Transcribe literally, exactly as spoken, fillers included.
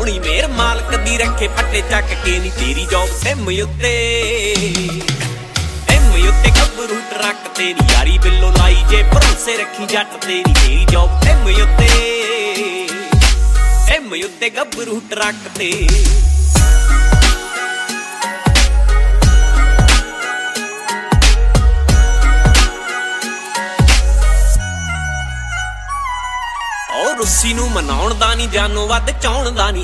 सोहनी मेहर मालक दी रखे पट्टे चक के नी तेरी जॉब सिम उत्ते सिम उत्ते गबरू ट्रक तेरी यारी बिल्लो लाई जे भरोसे रखी जट तेरी तेरी जॉब सिम उत्ते सिम उत्ते गबरू ट्रक ते रुस्सी नूं मनाउण दा नी जानो वध चाउण दा नी